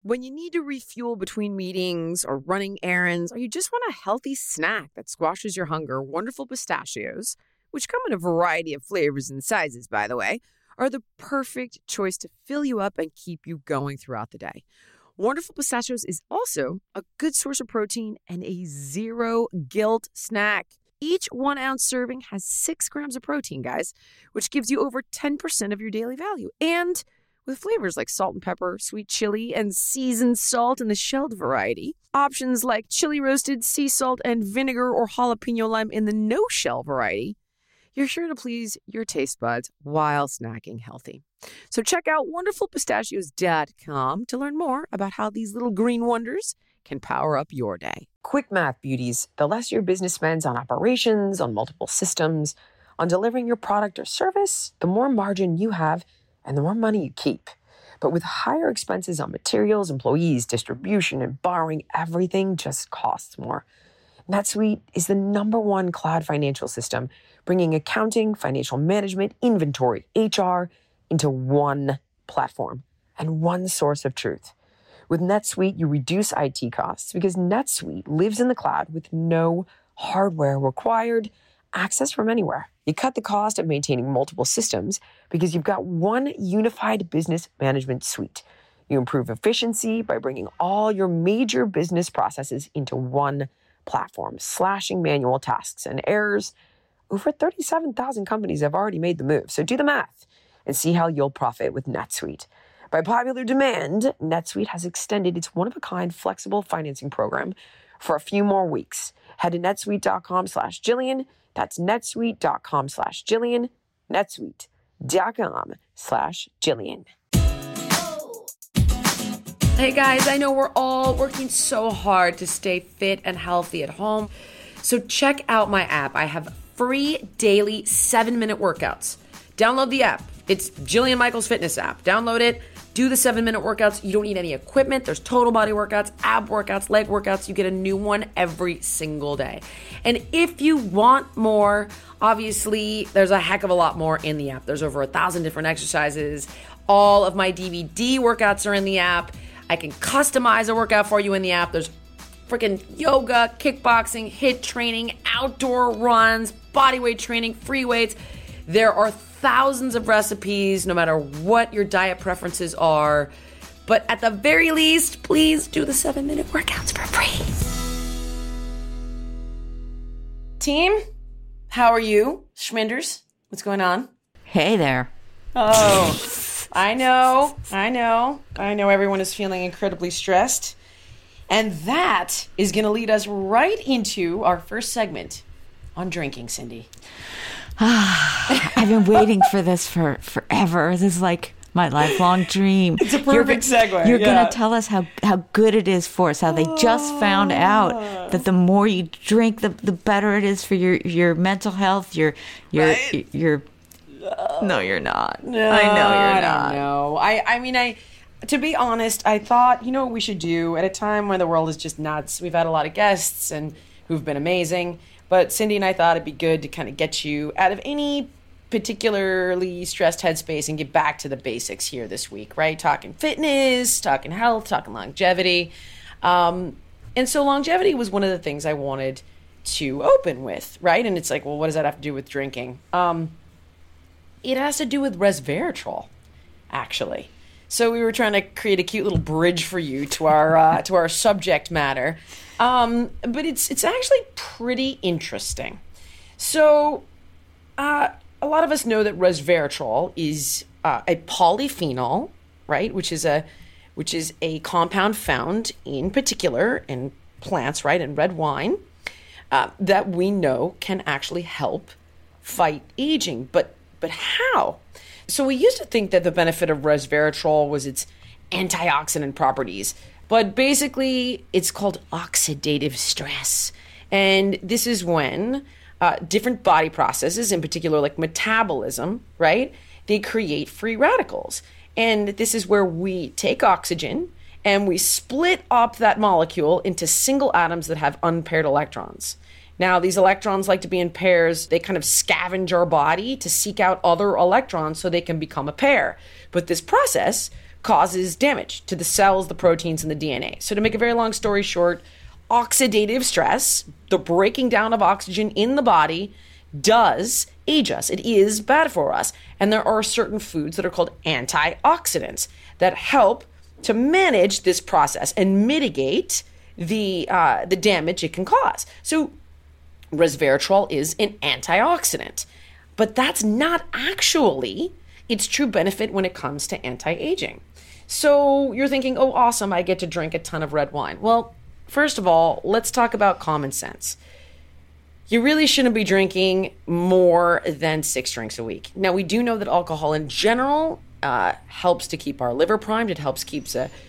When you need to refuel between meetings or running errands, or you just want a healthy snack that squashes your hunger, Wonderful Pistachios, which come in a variety of flavors and sizes, by the way, are the perfect choice to fill you up and keep you going throughout the day. Wonderful Pistachios is also a good source of protein and a zero guilt snack. Each 1 ounce serving has 6 grams of protein, guys, which gives you over 10% of your daily value. And with flavors like salt and pepper, sweet chili, and seasoned salt in the shelled variety, options like chili roasted, sea salt, and vinegar or jalapeno lime in the no-shell variety, you're sure to please your taste buds while snacking healthy. So check out wonderfulpistachios.com to learn more about how these little green wonders can power up your day. Quick math, beauties. The less your business spends on operations, on multiple systems, on delivering your product or service, the more margin you have and the more money you keep. But with higher expenses on materials, employees, distribution, and borrowing, everything just costs more. NetSuite is the #1 cloud financial system, bringing accounting, financial management, inventory, HR into one platform and one source of truth. With NetSuite, you reduce IT costs because NetSuite lives in the cloud with no hardware required, access from anywhere. You cut the cost of maintaining multiple systems because you've got one unified business management suite. You improve efficiency by bringing all your major business processes into one platform, slashing manual tasks and errors. Over 37,000 companies have already made the move, so do the math and see how you'll profit with NetSuite. By popular demand, NetSuite has extended its one-of-a-kind flexible financing program for a few more weeks. Head to netsuite.com/Jillian. That's netsuite.com/Jillian. netsuite.com/Jillian. Hey guys, I know we're all working so hard to stay fit and healthy at home. So check out my app. I have free daily 7-minute workouts. Download the app. It's Jillian Michaels Fitness app. Download it. Do the 7-minute workouts. You don't need any equipment. There's total body workouts, ab workouts, leg workouts. You get a new one every single day. And if you want more, obviously, there's a heck of a lot more in the app. There's over 1,000 different exercises. All of my DVD workouts are in the app. I can customize a workout for you in the app. There's freaking yoga, kickboxing, HIIT training, outdoor runs, bodyweight training, free weights. There are thousands of recipes, no matter what your diet preferences are. But at the very least, please do the 7-minute workouts for free. Team, how are you? Schminders, what's going on? Hey there. Oh, I know. Everyone is feeling incredibly stressed. And that is going to lead us right into our first segment on drinking, Cindy. I've been waiting for this for forever. This is like my lifelong dream. It's a perfect segue. You're going to tell us how good it is for us, how they just found out that the more you drink, the better it is for your mental health, your No, you're not. No, I know you're not. No, I mean, to be honest, I thought, you know what we should do at a time when the world is just nuts. We've had a lot of guests and who've been amazing. But Cindy and I thought it'd be good to kind of get you out of any particularly stressed headspace and get back to the basics here this week, right? Talking fitness, talking health, talking longevity. And so longevity was one of the things I wanted to open with, right? And it's like, well, what does that have to do with drinking? It has to do with resveratrol, actually. So we were trying to create a cute little bridge for you to our subject matter. But it's actually pretty interesting. So a lot of us know that resveratrol is a polyphenol, right? Which is a compound found in particular in plants, right? In red wine, that we know can actually help fight aging. But how? So we used to think that the benefit of resveratrol was its antioxidant properties. But basically, it's called oxidative stress. And this is when different body processes, in particular like metabolism, right, they create free radicals. And this is where we take oxygen and we split up that molecule into single atoms that have unpaired electrons. Now, these electrons like to be in pairs. They kind of scavenge our body to seek out other electrons so they can become a pair. But this process causes damage to the cells, the proteins, and the DNA. So to make a very long story short, oxidative stress, the breaking down of oxygen in the body, does age us. It is bad for us. And there are certain foods that are called antioxidants that help to manage this process and mitigate the damage it can cause. So resveratrol is an antioxidant, but that's not actually its true benefit when it comes to anti-aging. So you're thinking, oh, awesome, I get to drink a ton of red wine. Well, first of all, let's talk about common sense. You really shouldn't be drinking more than 6 drinks a week. Now, we do know that alcohol in general helps to keep our liver primed. It helps keep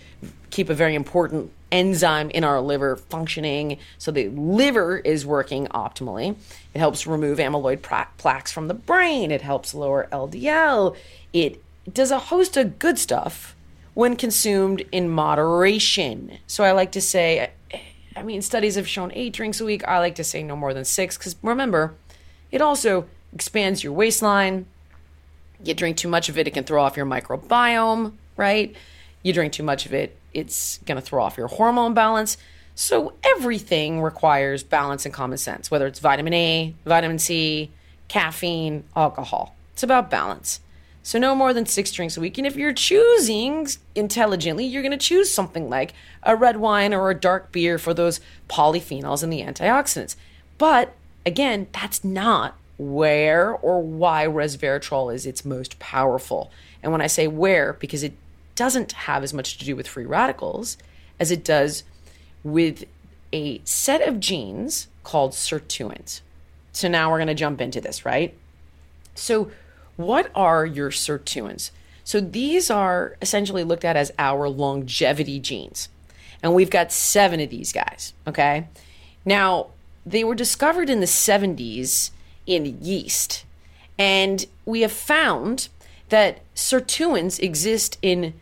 a very important enzyme in our liver functioning, so the liver is working optimally. It helps remove amyloid plaques from the brain. It helps lower LDL. It does a host of good stuff when consumed in moderation. So I like to say, studies have shown 8 drinks a week. I like to say no more than 6, because remember, it also expands your waistline. You drink too much of it, it can throw off your microbiome, right? You drink too much of it, it's going to throw off your hormone balance. So everything requires balance and common sense, whether it's vitamin A, vitamin C, caffeine, alcohol. It's about balance. So no more than 6 drinks a week. And if you're choosing intelligently, you're going to choose something like a red wine or a dark beer for those polyphenols and the antioxidants. But again, that's not where or why resveratrol is its most powerful. And when I say where, because it doesn't have as much to do with free radicals as it does with a set of genes called sirtuins. So now we're going to jump into this, right? So what are your sirtuins? So these are essentially looked at as our longevity genes. And we've got 7 of these guys, okay? Now, they were discovered in the 70s in yeast. And we have found that sirtuins exist in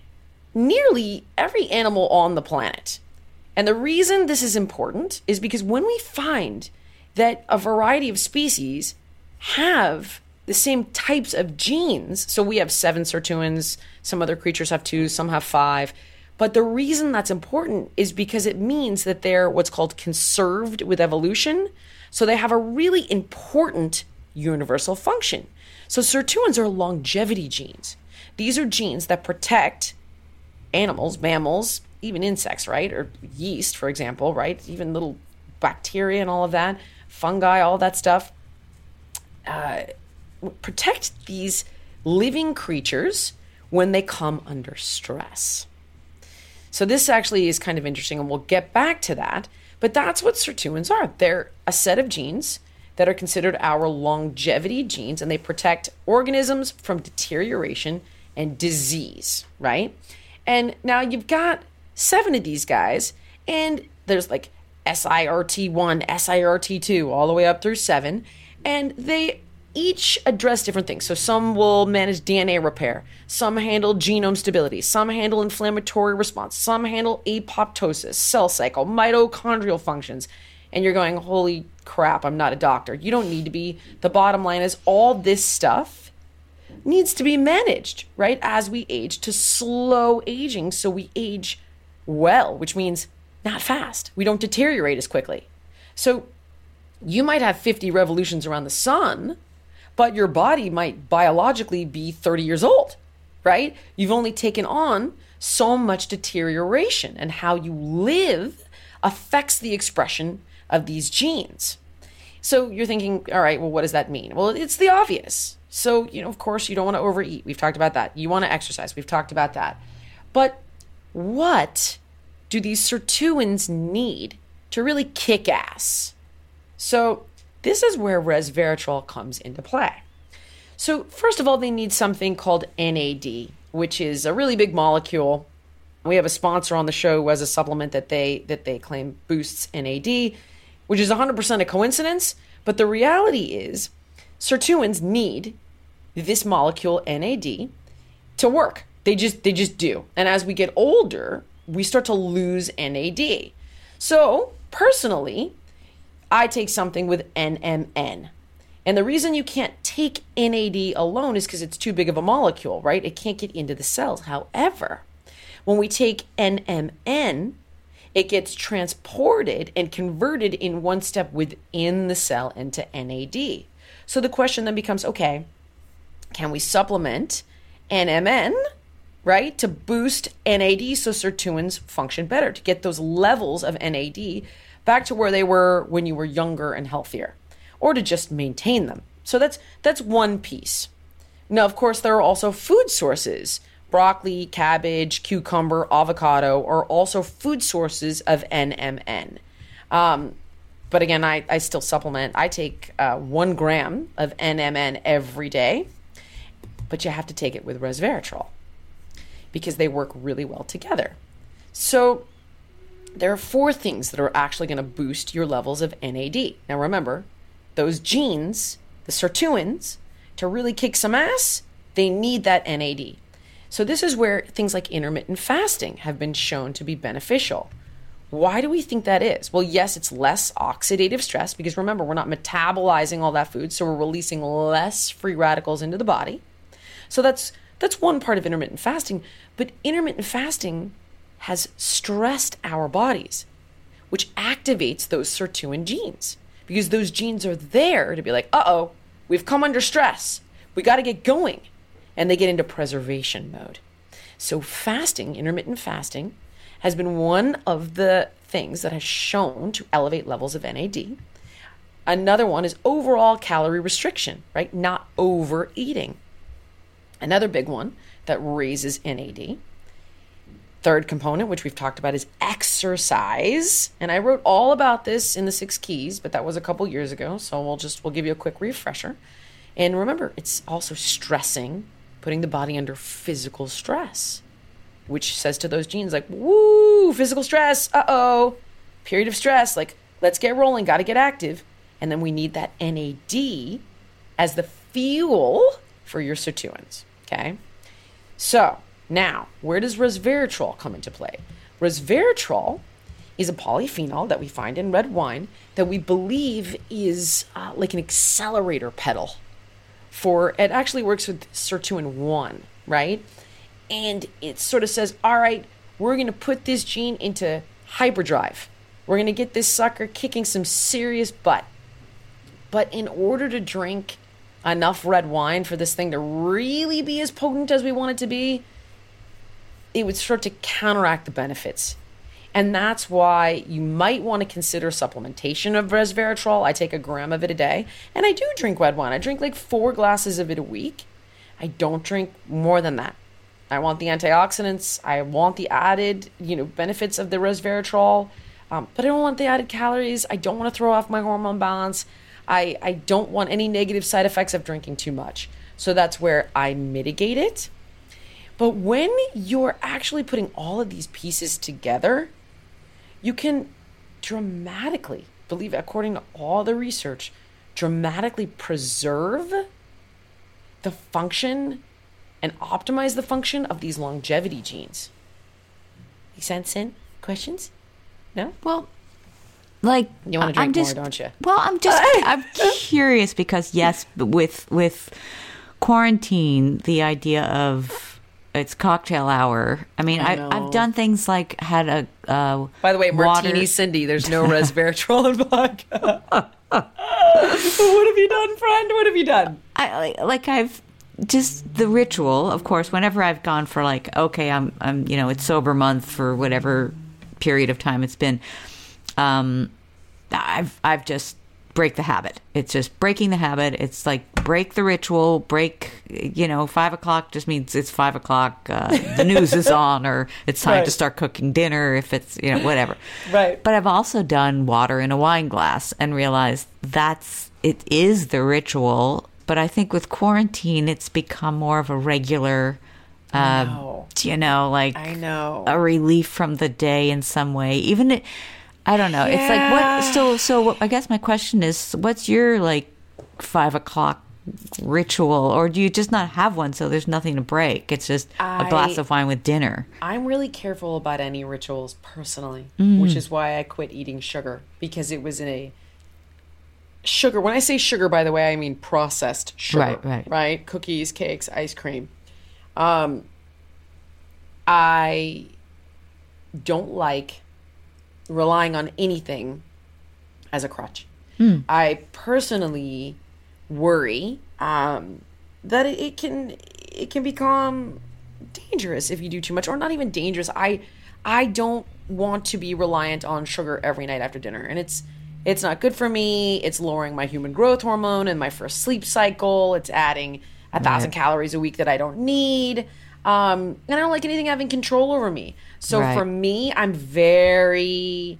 nearly every animal on the planet. And the reason this is important is because when we find that a variety of species have the same types of genes, so we have 7 sirtuins, some other creatures have 2, some have 5, but the reason that's important is because it means that they're what's called conserved with evolution, so they have a really important universal function. So sirtuins are longevity genes. These are genes that protect animals, mammals, even insects, right? Or yeast, for example, right? Even little bacteria and all of that, fungi, all that stuff. Protect these living creatures when they come under stress. So this actually is kind of interesting, and we'll get back to that. But that's what sirtuins are. They're a set of genes that are considered our longevity genes, and they protect organisms from deterioration and disease, right? And now you've got 7 of these guys, and there's like SIRT1, SIRT2, all the way up through 7, and they each address different things. So some will manage DNA repair, some handle genome stability, some handle inflammatory response, some handle apoptosis, cell cycle, mitochondrial functions. And you're going, holy crap, I'm not a doctor. You don't need to be. The bottom line is all this stuff needs to be managed, right? As we age, to slow aging so we age well, which means not fast. We don't deteriorate as quickly. So you might have 50 revolutions around the sun, but your body might biologically be 30 years old, right? You've only taken on so much deterioration, and how you live affects the expression of these genes. So you're thinking, all right, well, what does that mean? Well, it's the obvious. So, of course, you don't want to overeat. We've talked about that. You want to exercise. We've talked about that. But what do these sirtuins need to really kick ass? So this is where resveratrol comes into play. So first of all, they need something called NAD, which is a really big molecule. We have a sponsor on the show who has a supplement that they claim boosts NAD, which is 100% a coincidence. But the reality is sirtuins need this molecule NAD to work. They just do. And as we get older, we start to lose NAD. So personally, I take something with NMN. And the reason you can't take NAD alone is because it's too big of a molecule, right? It can't get into the cells. However, when we take NMN, it gets transported and converted in one step within the cell into NAD. So the question then becomes, okay, can we supplement NMN, right, to boost NAD so sirtuins function better, to get those levels of NAD back to where they were when you were younger and healthier, or to just maintain them? So that's one piece. Now, of course, there are also food sources. Broccoli, cabbage, cucumber, avocado are also food sources of NMN. But again, I still supplement. I take 1 gram of NMN every day, but you have to take it with resveratrol because they work really well together. So there are 4 things that are actually going to boost your levels of NAD. Now remember, those genes, the sirtuins, to really kick some ass, they need that NAD. So this is where things like intermittent fasting have been shown to be beneficial. Why do we think that is? Well, yes, it's less oxidative stress because remember, we're not metabolizing all that food, so we're releasing less free radicals into the body. So that's one part of intermittent fasting. But intermittent fasting has stressed our bodies, which activates those sirtuin genes because those genes are there to be like, uh-oh, we've come under stress. We got to get going. And they get into preservation mode. So fasting, intermittent fasting, has been one of the things that has shown to elevate levels of NAD. Another one is overall calorie restriction, right? Not overeating. Another big one that raises NAD. Third component, which we've talked about, is exercise. And I wrote all about this in the 6 keys, but that was a couple years ago. So we'll give you a quick refresher. And remember, it's also stressing, putting the body under physical stress, which says to those genes like, woo, physical stress, uh-oh, period of stress, like, let's get rolling, got to get active. And then we need that NAD as the fuel for your sirtuins, okay? So now, where does resveratrol come into play? Resveratrol is a polyphenol that we find in red wine that we believe is like an accelerator pedal it actually works with sirtuin 1, right? And it sort of says, all right, we're going to put this gene into hyperdrive. We're going to get this sucker kicking some serious butt. But in order to drink enough red wine for this thing to really be as potent as we want it to be, it would start to counteract the benefits. And that's why you might want to consider supplementation of resveratrol. I take 1 gram of it a day. And I do drink red wine. I drink like 4 glasses of it a week. I don't drink more than that. I want the antioxidants. I want the added, benefits of the resveratrol. But I don't want the added calories. I don't want to throw off my hormone balance. I don't want any negative side effects of drinking too much. So that's where I mitigate it. But when you're actually putting all of these pieces together, you can dramatically, according to all the research, dramatically preserve the function and optimize the function of these longevity genes. Make sense? Questions? No? Well, like, you want to drink more, don't you? Well, I'm curious because yes, with quarantine, the idea of it's cocktail hour. I mean, I've done things like had a by the way, martini Cindy. There's no resveratrol in vodka. What have you done, friend? What have you done? I've just the ritual. Of course, whenever I've gone for like, okay, I'm it's sober month for whatever period of time it's been. I've just break the habit. It's just breaking the habit. It's like break the ritual, 5 o'clock just means it's 5 o'clock. The news is on or it's time to start cooking dinner if it's, whatever. Right. But I've also done water in a wine glass and realized it is the ritual. But I think with quarantine, it's become more of a regular, I know. A relief from the day in some way. Even I don't know. It's like what? So I guess my question is, what's your 5 o'clock ritual, or do you just not have one? So there's nothing to break. It's just a glass of wine with dinner. I'm really careful about any rituals personally, which is why I quit eating sugar because it was sugar, when I say sugar, by the way, I mean processed sugar. Right. Cookies, cakes, ice cream. I don't like relying on anything as a crutch. I personally worry that it can become dangerous if you do too much, or not even dangerous. I don't want to be reliant on sugar every night after dinner, and it's not good for me. It's lowering my human growth hormone and my first sleep cycle. It's adding 1,000 calories a week that I don't need. And I don't like anything having control over me. So for me, I'm very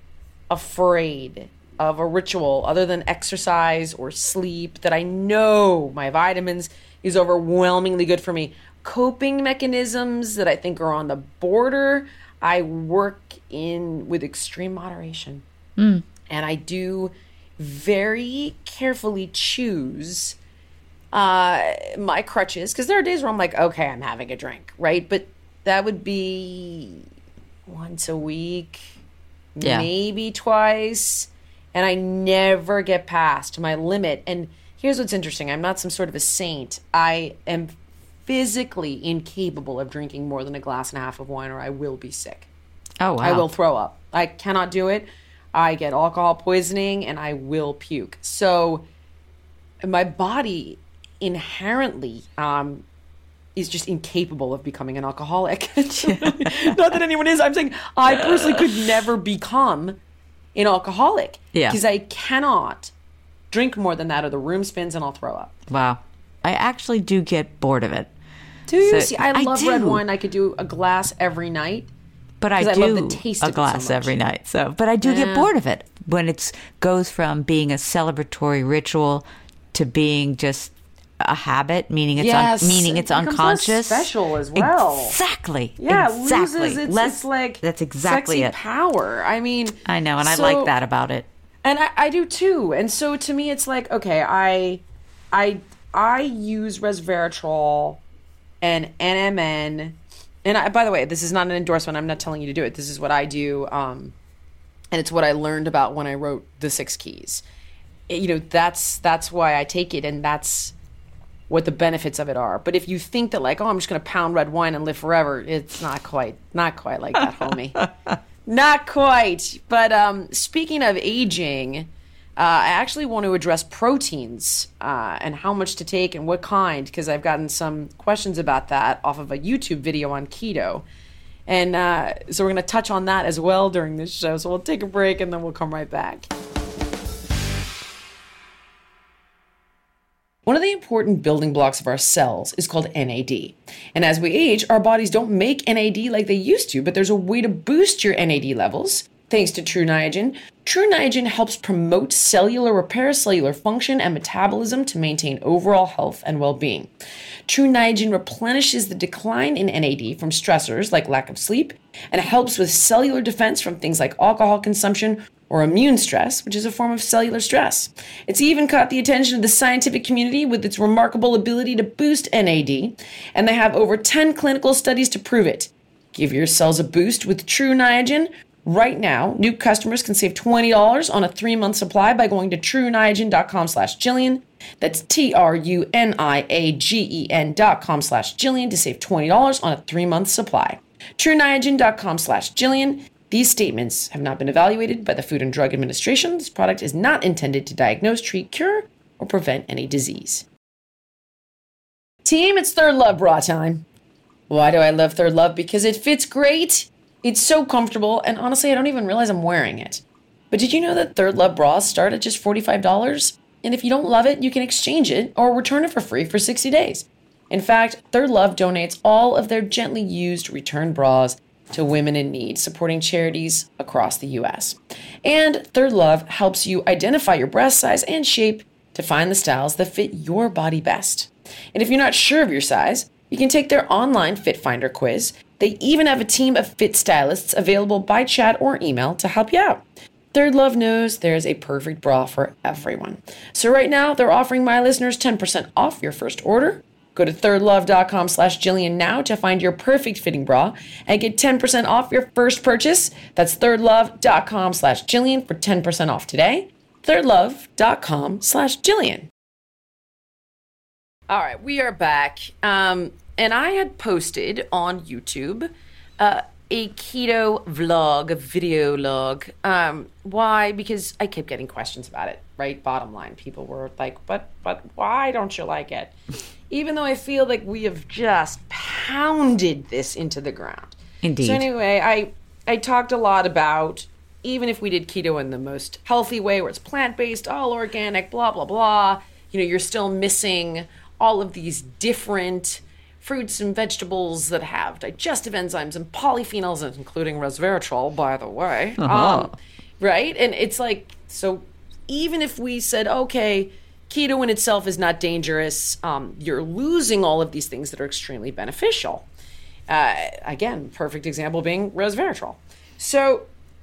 afraid of a ritual other than exercise or sleep that I know my vitamins is overwhelmingly good for me. Coping mechanisms that I think are on the border, I work in with extreme moderation. And I do very carefully choose my crutches, because there are days where I'm like, okay, I'm having a drink, right? But that would be once a week, maybe twice, and I never get past my limit. And here's what's interesting. I'm not some sort of a saint. I am physically incapable of drinking more than a glass and a half of wine, or I will be sick. Oh, wow. I will throw up. I cannot do it. I get alcohol poisoning and I will puke. So my body inherently is just incapable of becoming an alcoholic. Not that anyone is. I'm saying I personally could never become an alcoholic. Because I cannot drink more than that, or the room spins and I'll throw up. Wow. I actually do get bored of it. Do you? See, I love red wine. I could do a glass every night. But I do love the taste a glass so every night. But I do get bored of it when it goes from being a celebratory ritual to being just a habit, meaning it's unconscious. Special as well. Exactly. Yeah, exactly. It loses it's like that's exactly sexy power. I mean, I know, and I like that about it. And I do too. And so to me, it's like, okay, I use resveratrol and NMN. And by the way, this is not an endorsement. I'm not telling you to do it. This is what I do. And it's what I learned about when I wrote The 6 Keys. That's why I take it. And that's what the benefits of it are. But if you think that like, oh, I'm just going to pound red wine and live forever, it's not quite like that, homie. Not quite. But speaking of aging, I actually want to address proteins and how much to take and what kind, because I've gotten some questions about that off of a YouTube video on keto. And so we're going to touch on that as well during this show. So we'll take a break and then we'll come right back. One of the important building blocks of our cells is called NAD. And as we age, our bodies don't make NAD like they used to, but there's a way to boost your NAD levels. Thanks to True Niagen. True Niagen helps promote cellular repair, cellular function, and metabolism to maintain overall health and well-being. True Niagen replenishes the decline in NAD from stressors like lack of sleep, and helps with cellular defense from things like alcohol consumption or immune stress, which is a form of cellular stress. It's even caught the attention of the scientific community with its remarkable ability to boost NAD, and they have over 10 clinical studies to prove it. Give your cells a boost with True Niagen. Right now, new customers can save $20 on a 3-month supply by going to TrueNiagen.com/Jillian. That's TrueNiagen.com/Jillian to save $20 on a 3-month supply. TrueNiagen.com/Jillian. These statements have not been evaluated by the Food and Drug Administration. This product is not intended to diagnose, treat, cure, or prevent any disease. Team, it's Third Love bra time. Why do I love Third Love? Because it fits great. It's so comfortable, and honestly, I don't even realize I'm wearing it. But did you know that Third Love bras start at just $45? And if you don't love it, you can exchange it or return it for free for 60 days. In fact, Third Love donates all of their gently used return bras to women in need, supporting charities across the U.S. And Third Love helps you identify your breast size and shape to find the styles that fit your body best. And if you're not sure of your size, you can take their online Fit Finder quiz. They even have a team of fit stylists available by chat or email to help you out. Third Love knows there's a perfect bra for everyone. So right now, they're offering my listeners 10% off your first order. Go to thirdlove.com/Jillian now to find your perfect fitting bra and get 10% off your first purchase. That's thirdlove.com/Jillian for 10% off today. thirdlove.com/Jillian. All right, we are back. And I had posted on YouTube a keto vlog, a video log. Why? Because I kept getting questions about it, right? Bottom line, people were like, but why don't you like it? Even though I feel like we have just pounded this into the ground. Indeed. So anyway, I talked a lot about, even if we did keto in the most healthy way, where it's plant-based, all organic, blah, blah, blah, you're still missing all of these different fruits and vegetables that have digestive enzymes and polyphenols, including resveratrol, by the way. Right? And it's like, so even if we said, okay, keto in itself is not dangerous, you're losing all of these things that are extremely beneficial. Again, perfect example being resveratrol. So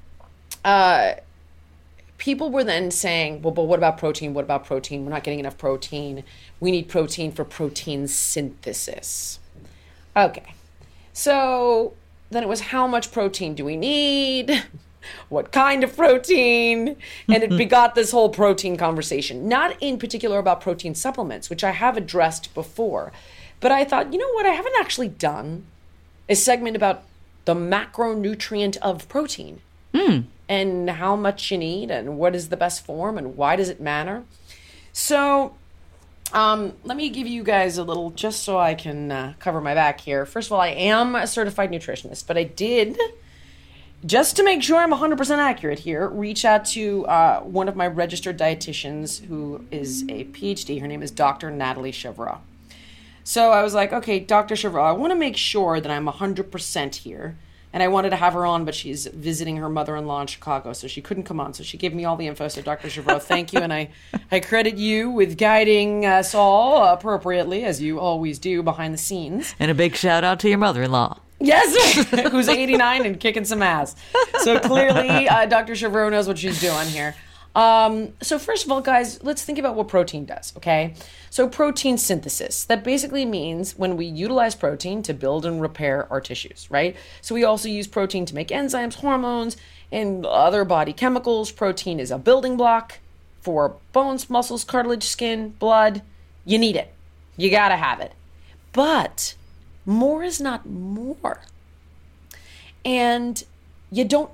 people were then saying, well, but what about protein? What about protein? We're not getting enough protein. We need protein for protein synthesis. Okay. So then it was, how much protein do we need? What kind of protein? And it begot this whole protein conversation, not in particular about protein supplements, which I have addressed before. But I thought, you know what? I haven't actually done a segment about the macronutrient of protein. And how much you need and what is the best form and why does it matter. So let me give you guys a little, just so I can cover my back here. First of all, I am a certified nutritionist, but I did, just to make sure I'm 100% accurate here, reach out to one of my registered dietitians who is a PhD. Her name is Dr. Natalie Chevreau. So I was like, okay, Dr. Chevreau, I want to make sure that I'm 100% here. And I wanted to have her on, but she's visiting her mother-in-law in Chicago, so she couldn't come on. So she gave me all the info. So Dr. Chevreau, thank you. And I credit you with guiding us all appropriately, as you always do behind the scenes. And a big shout out to your mother-in-law. Yes, who's 89 and kicking some ass. So clearly, Dr. Chevreau knows what she's doing here. So first of all, guys, let's think about what protein does, okay? So protein synthesis, that basically means when we utilize protein to build and repair our tissues, right? So we also use protein to make enzymes, hormones, and other body chemicals. Protein is a building block for bones, muscles, cartilage, skin, blood. You need it. You gotta have it. But more is not more. And you don't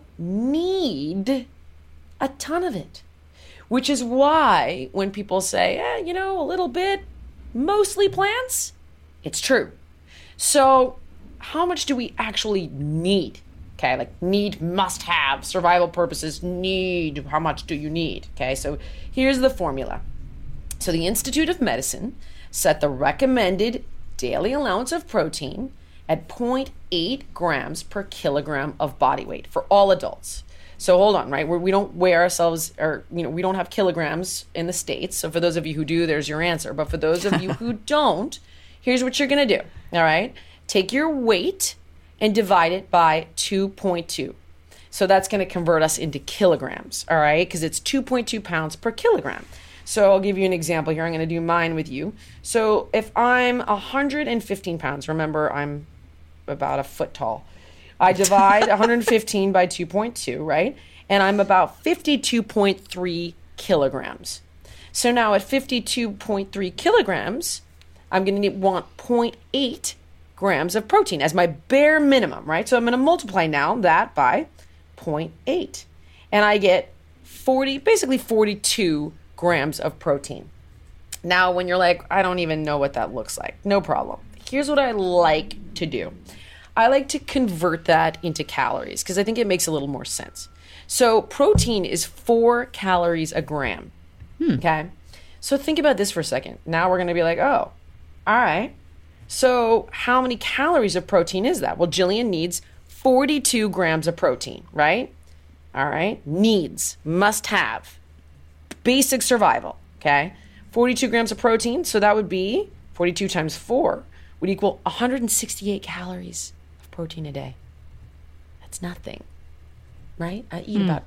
need a ton of it. Which is why when people say, a little bit, mostly plants, it's true. So how much do we actually need? Okay, like need, must have, survival purposes, need, how much do you need? Okay, so here's the formula. So the Institute of Medicine set the recommended daily allowance of protein at 0.8 grams per kilogram of body weight for all adults. So hold on, right? We don't weigh ourselves, or, we don't have kilograms in the States. So for those of you who do, there's your answer. But for those of you who don't, here's what you're going to do, all right? Take your weight and divide it by 2.2. So that's going to convert us into kilograms, all right? Because it's 2.2 pounds per kilogram. So I'll give you an example here. I'm going to do mine with you. So if I'm 115 pounds, remember I'm about a foot tall. I divide 115 by 2.2, right? And I'm about 52.3 kilograms. So now at 52.3 kilograms, I'm going to want 0.8 grams of protein as my bare minimum, right? So I'm going to multiply now that by 0.8. And I get basically 42 grams of protein. Now, when you're like, I don't even know what that looks like, no problem. Here's what I like to do. I like to convert that into calories because I think it makes a little more sense. So protein is 4 calories a gram. Okay. So think about this for a second. Now we're going to be like, oh, all right. So how many calories of protein is that? Well, Jillian needs 42 grams of protein, right? All right. Needs, must have, basic survival. Okay. 42 grams of protein. So that would be 42 times 4 would equal 168 calories of protein a day. That's nothing, right? I eat about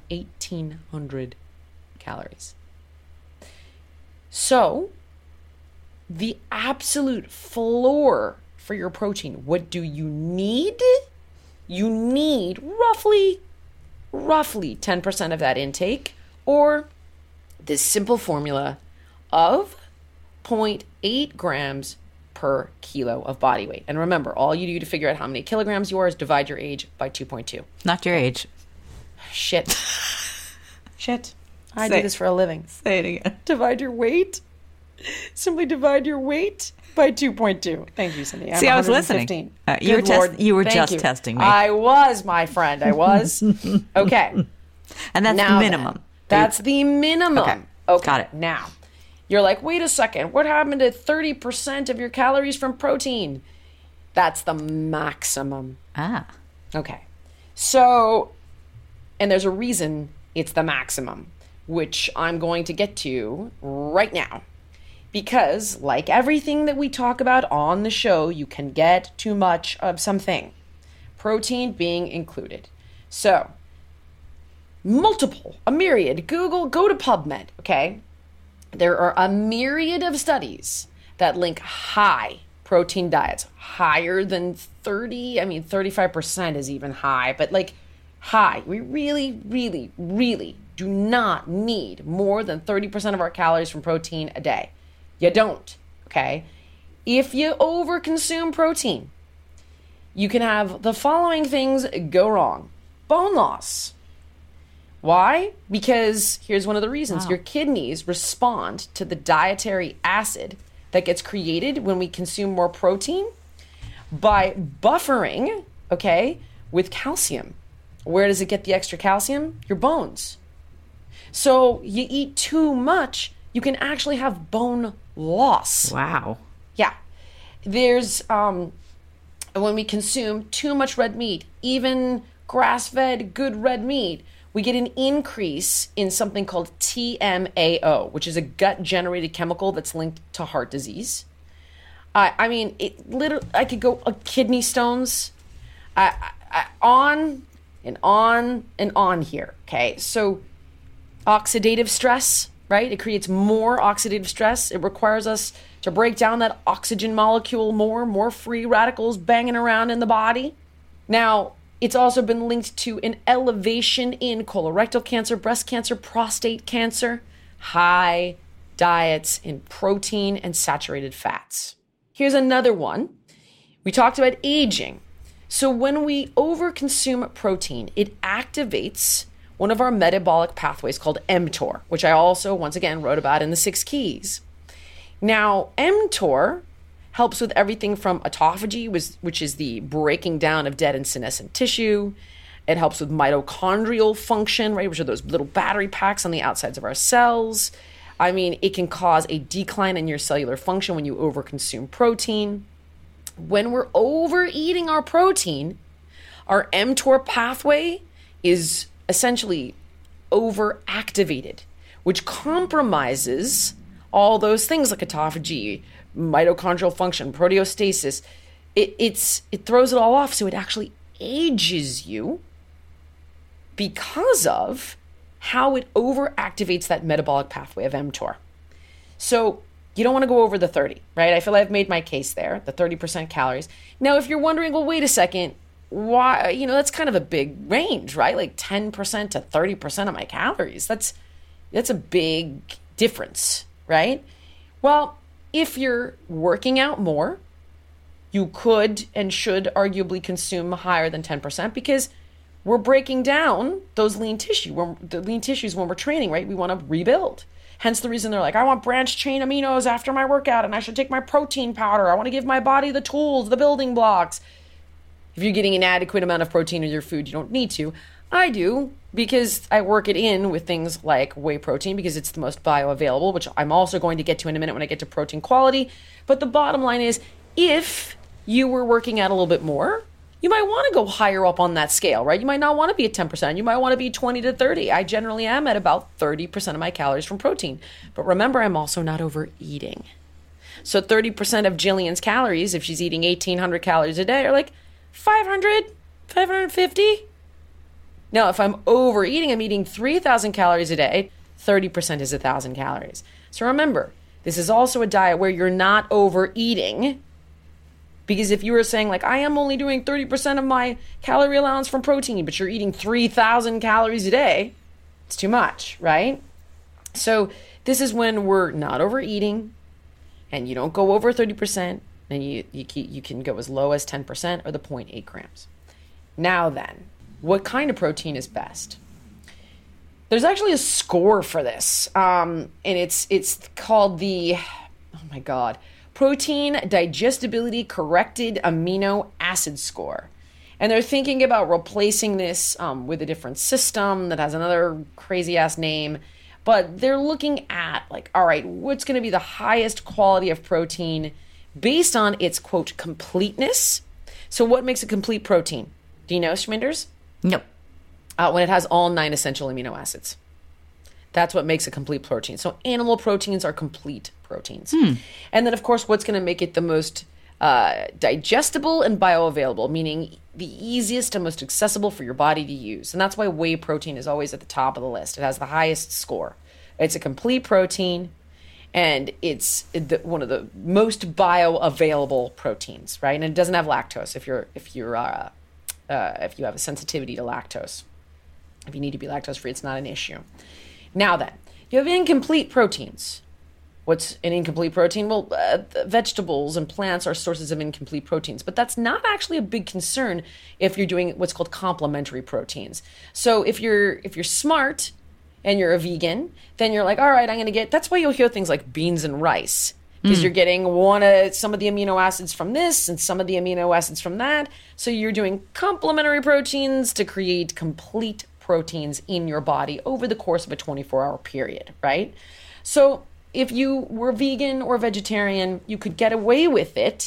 1,800 calories. So the absolute floor for your protein, what do you need? You need roughly 10% of that intake, or this simple formula of 0.8 grams per kilo of body weight. And remember, all you do to figure out how many kilograms you are is divide your age by 2.2. Not your age. Shit. I do this for a living. Say it again. Divide your weight. Simply divide your weight by 2.2. Thank you, Cindy. See, I was listening. You were just testing me. I was, my friend. I was. Okay. And that's the minimum. That's the minimum. Okay. Got it. Now, you're like, wait a second. What happened to 30% of your calories from protein? That's the maximum. Ah. Okay. So, and there's a reason it's the maximum, which I'm going to get to right now. Because, like everything that we talk about on the show, you can get too much of something, protein being included. So, a myriad, Google, go to PubMed, okay? There are a myriad of studies that link high protein diets, higher than 35% is even high, but like high. We really, really, really do not need more than 30% of our calories from protein a day. You don't, okay? If you overconsume protein, you can have the following things go wrong. Bone loss. Why? Because here's one of the reasons. Your kidneys respond to the dietary acid that gets created when we consume more protein by buffering, okay, with calcium. Where does it get the extra calcium? Your bones. So you eat too much, you can actually have bone loss. Wow. Yeah. There's, when we consume too much red meat, even grass-fed good red meat, we get an increase in something called TMAO, which is a gut-generated chemical that's linked to heart disease. I mean, it literally, I could go kidney stones, on and on and on here. Okay, so oxidative stress, right? It creates more oxidative stress. It requires us to break down that oxygen molecule more free radicals banging around in the body. Now, it's also been linked to an elevation in colorectal cancer, breast cancer, prostate cancer, high diets in protein and saturated fats. Here's another one. We talked about aging. So when we overconsume protein, it activates one of our metabolic pathways called mTOR, which I also, once again, wrote about in the 6 Keys. Now, mTOR helps with everything from autophagy, which is the breaking down of dead and senescent tissue. It helps with mitochondrial function, right, which are those little battery packs on the outsides of our cells. I mean, it can cause a decline in your cellular function when you overconsume protein. When we're overeating our protein, our mTOR pathway is essentially overactivated, which compromises all those things like autophagy, mitochondrial function, proteostasis. It throws it all off, so it actually ages you because of how it overactivates that metabolic pathway of mTOR. So you don't want to go over the 30, right? I feel I've made my case there, the 30% calories. Now, if you're wondering, well, wait a second, why, that's kind of a big range, right? Like 10% to 30% of my calories. That's a big difference, right? Well, if you're working out more, you could and should arguably consume higher than 10% because we're breaking down those lean tissues when we're training, right? We want to rebuild. Hence the reason they're like, I want branched chain aminos after my workout and I should take my protein powder. I want to give my body the tools, the building blocks. If you're getting an adequate amount of protein in your food, you don't need to. I do because I work it in with things like whey protein because it's the most bioavailable, which I'm also going to get to in a minute when I get to protein quality. But the bottom line is, if you were working out a little bit more, you might want to go higher up on that scale, right? You might not want to be at 10%. You might want to be 20 to 30. I generally am at about 30% of my calories from protein. But remember, I'm also not overeating. So 30% of Jillian's calories, if she's eating 1,800 calories a day, are like 500, 550. Now, if I'm overeating, I'm eating 3,000 calories a day, 30% is 1,000 calories. So remember, this is also a diet where you're not overeating. Because if you were saying, like, I am only doing 30% of my calorie allowance from protein, but you're eating 3,000 calories a day, it's too much, right? So this is when we're not overeating, and you don't go over 30%, and you can go as low as 10% or the 0.8 grams. Now then, what kind of protein is best? There's actually a score for this, and it's called the, oh my God, Protein Digestibility Corrected Amino Acid Score. And they're thinking about replacing this with a different system that has another crazy ass name. But they're looking at, like, all right, what's going to be the highest quality of protein based on its, quote, completeness. So what makes a complete protein? Do you know, Schminders? Nope. When it has all 9 essential amino acids. That's what makes a complete protein. So animal proteins are complete proteins. And then, of course, what's going to make it the most digestible and bioavailable, meaning the easiest and most accessible for your body to use. And that's why whey protein is always at the top of the list. It has the highest score. It's a complete protein, and it's one of the most bioavailable proteins, right? And it doesn't have lactose if you have a sensitivity to lactose. If you need to be lactose free, it's not an issue. Now then, you have incomplete proteins. What's an incomplete protein? Well, vegetables and plants are sources of incomplete proteins, but that's not actually a big concern if you're doing what's called complementary proteins. So if you're smart and you're a vegan, then you're like, all right, I'm going to get, that's why you'll hear things like beans and rice, because you're getting some of the amino acids from this and some of the amino acids from that. So you're doing complementary proteins to create complete proteins in your body over the course of a 24-hour period, right? So if you were vegan or vegetarian, you could get away with it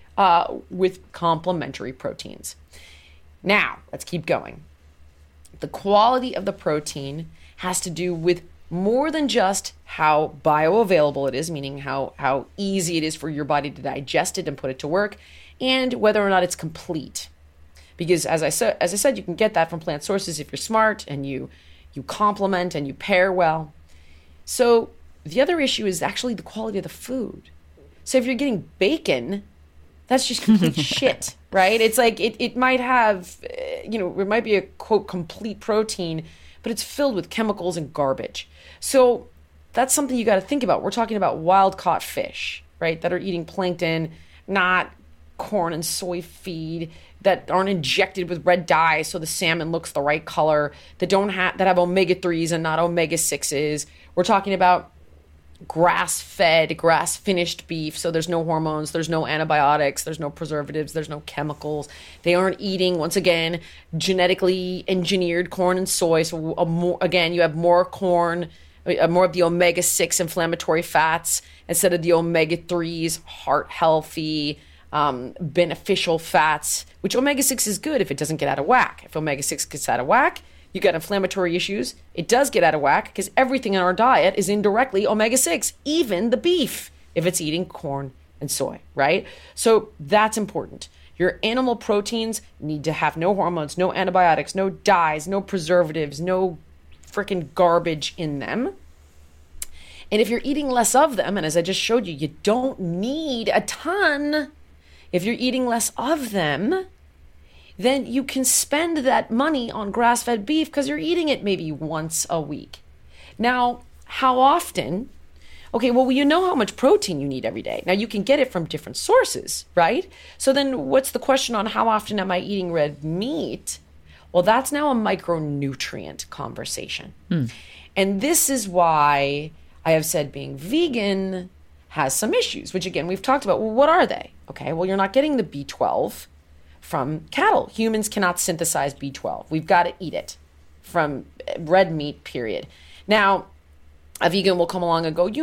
with complementary proteins. Now, let's keep going. The quality of the protein has to do with more than just how bioavailable it is, meaning how easy it is for your body to digest it and put it to work, and whether or not it's complete. Because as I said, you can get that from plant sources if you're smart and you complement and you pair well. So the other issue is actually the quality of the food. So if you're getting bacon, that's just complete shit, right? It's like it might have, it might be a, quote, complete protein, but it's filled with chemicals and garbage. So that's something you got to think about. We're talking about wild-caught fish, right, that are eating plankton, not corn and soy feed, that aren't injected with red dye so the salmon looks the right color, that have omega-3s and not omega-6s. We're talking about grass-fed, grass-finished beef, so there's no hormones, there's no antibiotics, there's no preservatives, there's no chemicals. They aren't eating, once again, genetically engineered corn and soy. So again, you have more corn, more of the omega-6 inflammatory fats instead of the omega-3s, heart-healthy, beneficial fats, which omega-6 is good if it doesn't get out of whack. If omega-6 gets out of whack, you got inflammatory issues. It does get out of whack because everything in our diet is indirectly omega-6, even the beef, if it's eating corn and soy, right? So that's important. Your animal proteins need to have no hormones, no antibiotics, no dyes, no preservatives, no freaking garbage in them. And if you're eating less of them, and as I just showed you, you don't need a ton. If you're eating less of them, then you can spend that money on grass-fed beef because you're eating it maybe once a week. Now, how often? Okay, well, you know how much protein you need every day. Now, you can get it from different sources, right? So then what's the question on how often am I eating red meat? Well, that's now a micronutrient conversation. And this is why I have said being vegan has some issues, which again, we've talked about. Well, what are they? Okay, well, you're not getting the B12 from cattle. Humans cannot synthesize B12. We've got to eat it from red meat, period. Now, a vegan will come along and go,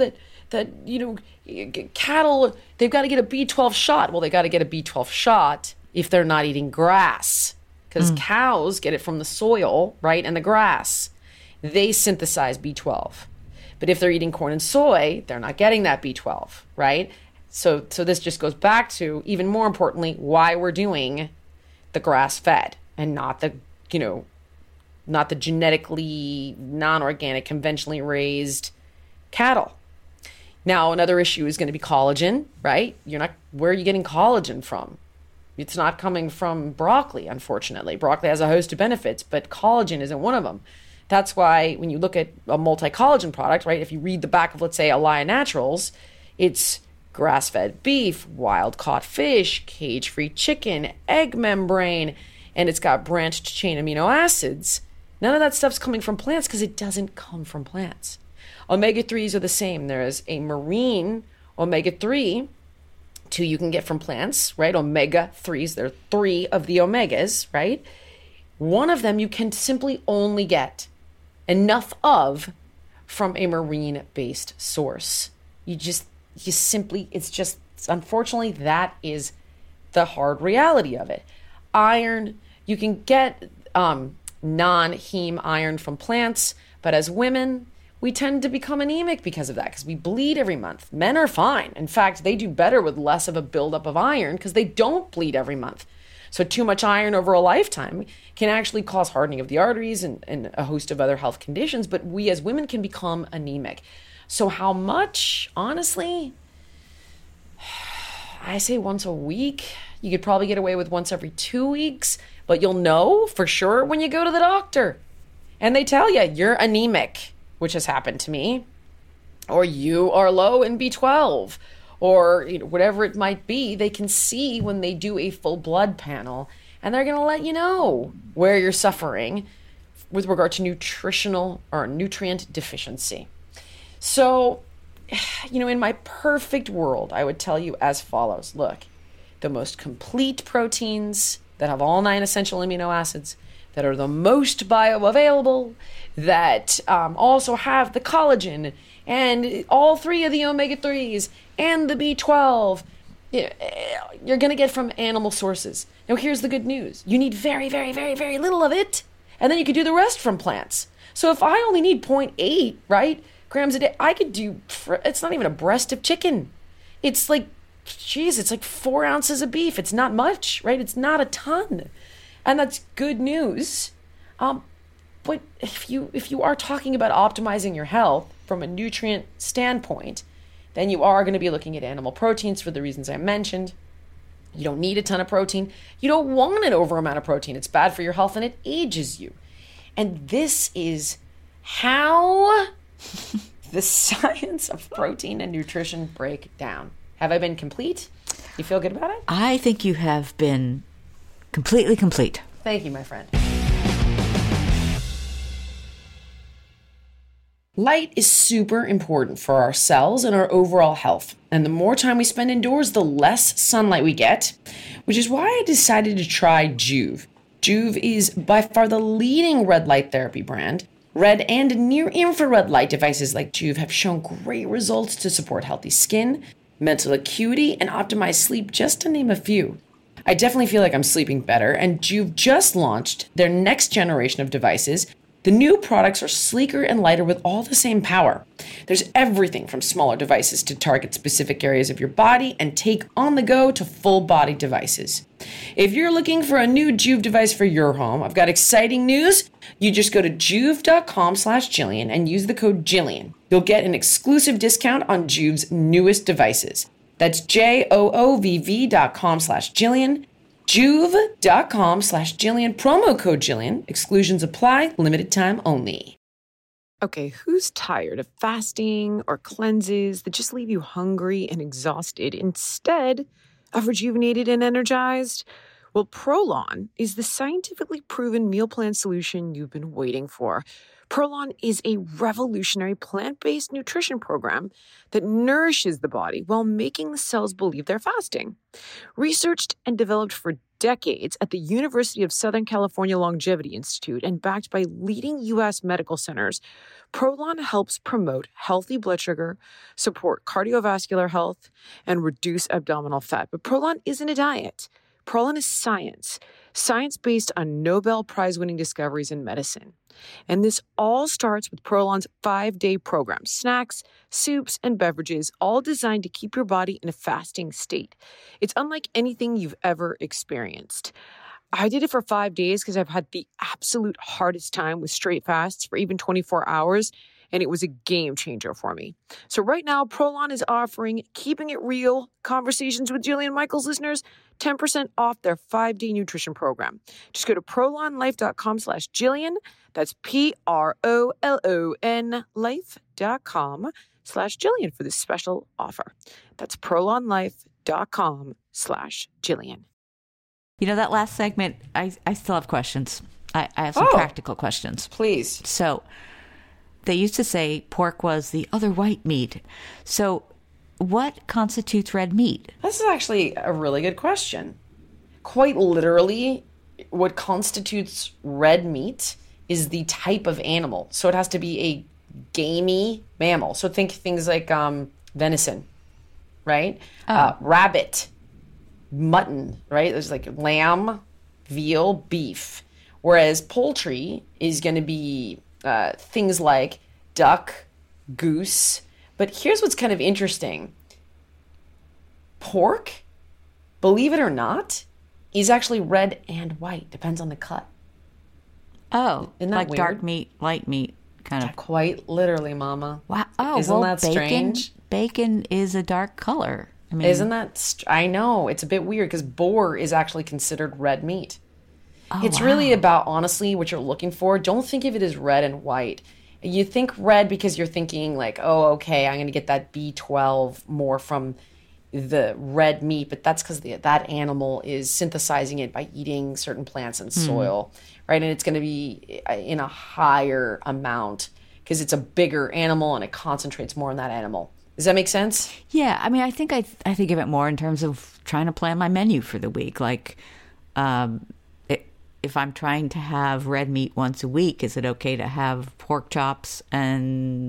cattle, they've got to get a B12 shot. Well, they got to get a B12 shot if they're not eating grass, because cows get it from the soil, right, and the grass. They synthesize B12. But if they're eating corn and soy, they're not getting that B12, right? So this just goes back to, even more importantly, why we're doing the grass-fed and not the genetically non-organic, conventionally raised cattle. Now, another issue is going to be collagen, right? Where are you getting collagen from? It's not coming from broccoli, unfortunately. Broccoli has a host of benefits, but collagen isn't one of them. That's why when you look at a multi-collagen product, right, if you read the back of, let's say, Alaya Naturals, it's grass-fed beef, wild-caught fish, cage-free chicken, egg membrane, and it's got branched-chain amino acids. None of that stuff's coming from plants because it doesn't come from plants. Omega-3s are the same. There is a marine omega-3, 2 you can get from plants, right? Omega-3s, there are 3 of the omegas, right? One of them you can simply only get enough of from a marine-based source. Unfortunately, that is the hard reality of it. Iron, you can get non-heme iron from plants, but as women, we tend to become anemic because of that, because we bleed every month. Men are fine. In fact, they do better with less of a buildup of iron because they don't bleed every month. So too much iron over a lifetime can actually cause hardening of the arteries and a host of other health conditions, but we as women can become anemic. So how much? Honestly, I say once a week. You could probably get away with once every 2 weeks, but you'll know for sure when you go to the doctor and they tell you you're anemic, which has happened to me, or you are low in B12, or whatever it might be. They can see when they do a full blood panel, and they're going to let you know where you're suffering with regard to nutritional or nutrient deficiency. So, in my perfect world, I would tell you as follows. Look, the most complete proteins that have all 9 essential amino acids, that are the most bioavailable, that also have the collagen and all 3 of the omega-3s and the B12, you're going to get from animal sources. Now, here's the good news. You need very, very, very, very little of it, and then you could do the rest from plants. So if I only need 0.8, right, grams a day, I could do, it's not even a breast of chicken. It's like, it's like 4 ounces of beef. It's not much, right? It's not a ton. And that's good news. But if you are talking about optimizing your health from a nutrient standpoint, then you are going to be looking at animal proteins for the reasons I mentioned. You don't need a ton of protein. You don't want an over amount of protein. It's bad for your health and it ages you. And this is how the science of protein and nutrition break down. Have I been complete? You feel good about it? I think you have been completely complete. Thank you, my friend. Light is super important for our cells and our overall health. And the more time we spend indoors, the less sunlight we get, which is why I decided to try Joovv. Joovv is by far the leading red light therapy brand. Red and near infrared light devices like Joovv have shown great results to support healthy skin, mental acuity, and optimize sleep, just to name a few. I definitely feel like I'm sleeping better, and Joovv just launched their next generation of devices. The new products are sleeker and lighter with all the same power. There's everything from smaller devices to target specific areas of your body and take on the go to full body devices. If you're looking for a new Joovv device for your home, I've got exciting news. You just go to joovv.com/Jillian and use the code Jillian. You'll get an exclusive discount on Joovv's newest devices. That's joovv.com/Jillian. Joovv.com/Jillian, promo code Jillian. Exclusions apply, limited time only. Okay, who's tired of fasting or cleanses that just leave you hungry and exhausted instead of rejuvenated and energized? Well, Prolon is the scientifically proven meal plan solution you've been waiting for. Prolon is a revolutionary plant-based nutrition program that nourishes the body while making the cells believe they're fasting. Researched and developed for decades at the University of Southern California Longevity Institute and backed by leading U.S. medical centers, Prolon helps promote healthy blood sugar, support cardiovascular health, and reduce abdominal fat. But Prolon isn't a diet. Prolon is science based on Nobel Prize-winning discoveries in medicine. And this all starts with Prolon's 5-day program, snacks, soups, and beverages, all designed to keep your body in a fasting state. It's unlike anything you've ever experienced. I did it for 5 days because I've had the absolute hardest time with straight fasts for even 24 hours. and it was a game changer for me. So right now, Prolon is offering Keeping It Real Conversations with Jillian Michaels listeners 10% off their 5-day nutrition program. Just go to prolonlife.com/Jillian. That's PROLON life.com/Jillian for this special offer. That's prolonlife.com/Jillian. You know, that last segment, I still have questions. I have some practical questions. Please. So they used to say pork was the other white meat. So what constitutes red meat? This is actually a really good question. Quite literally, what constitutes red meat is the type of animal. So it has to be a gamey mammal. So think things like venison, right? Rabbit, mutton, right? There's like lamb, veal, beef. Whereas poultry is going to be things like duck, goose. But here's what's kind of interesting. Pork, believe it or not, is actually red and white. Depends on the cut. Oh, Isn't that like weird? dark meat, light meat, kind of. Quite literally, Mama. Wow. Oh, Isn't that strange? Bacon is a dark color. I mean, Isn't that? I know. It's a bit weird because boar is actually considered red meat. It's really about, honestly, what you're looking for. Don't think of it as red and white. You think red because you're thinking like, oh, okay, I'm going to get that B12 more from the red meat, but that's because that animal is synthesizing it by eating certain plants and soil, right? And it's going to be in a higher amount because it's a bigger animal and it concentrates more on that animal. Does that make sense? Yeah, I mean, I think I think of it more in terms of trying to plan my menu for the week. Like, if I'm trying to have red meat once a week, is it okay to have pork chops and,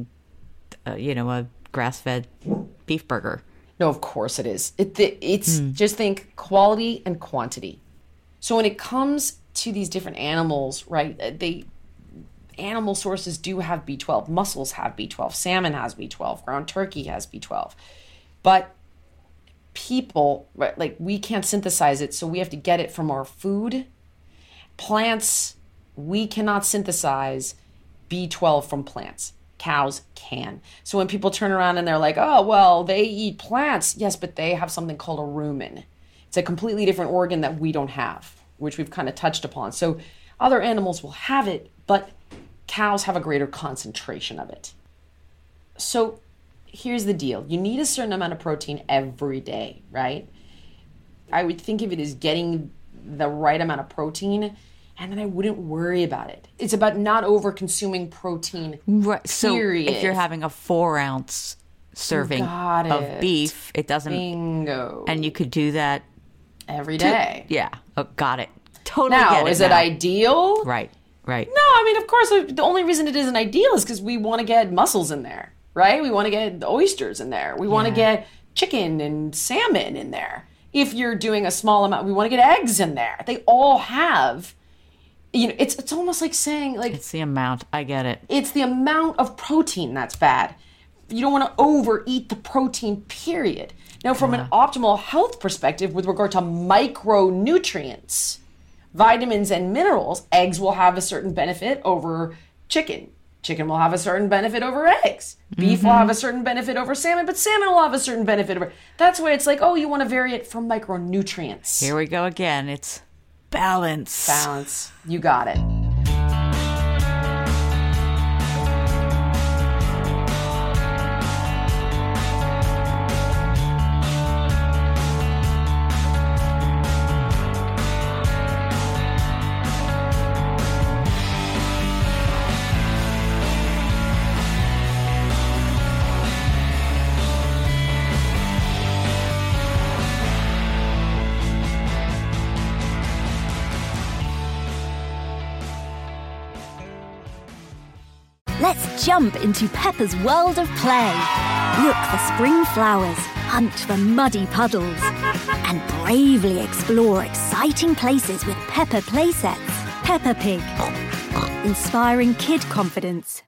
a grass-fed beef burger? No, of course it is. It's just think quality and quantity. So when it comes to these different animals, right, animal sources do have B12. Mussels have B12. Salmon has B12. Ground turkey has B12. But people, right, like we can't synthesize it, so we have to get it from our food. Plants, we cannot synthesize B12 from plants. Cows can. So when people turn around and they're like, oh, well, they eat plants. Yes, but they have something called a rumen. It's a completely different organ that we don't have, which we've kind of touched upon. So other animals will have it, but cows have a greater concentration of it. So here's the deal. You need a certain amount of protein every day, right? I would think of it as getting the right amount of protein, and then I wouldn't worry about it. It's about not over-consuming protein, right. So period. if you're having a 4-ounce serving of beef, it doesn't... Bingo. And you could do that... every day. Yeah. Oh, got it. Totally Now, get it is it ideal? Right. No, I mean, of course, the only reason it isn't ideal is because we want to get mussels in there, right? We want to get oysters in there. We want to get chicken and salmon in there. If you're doing a small amount, we want to get eggs in there. They all have, it's almost like saying like... It's the amount. I get it. It's the amount of protein that's bad. You don't want to overeat the protein, period. Now, from an optimal health perspective with regard to micronutrients, vitamins and minerals, eggs will have a certain benefit over chicken. Chicken will have a certain benefit over eggs. Beef will have a certain benefit over salmon, but salmon will have a certain benefit over... That's why it's like, oh, you want to vary it for micronutrients. Here we go again. It's balance. Balance. You got it. Let's jump into Peppa's world of play. Look for spring flowers, hunt for muddy puddles, and bravely explore exciting places with Peppa playsets. Peppa Pig, inspiring kid confidence.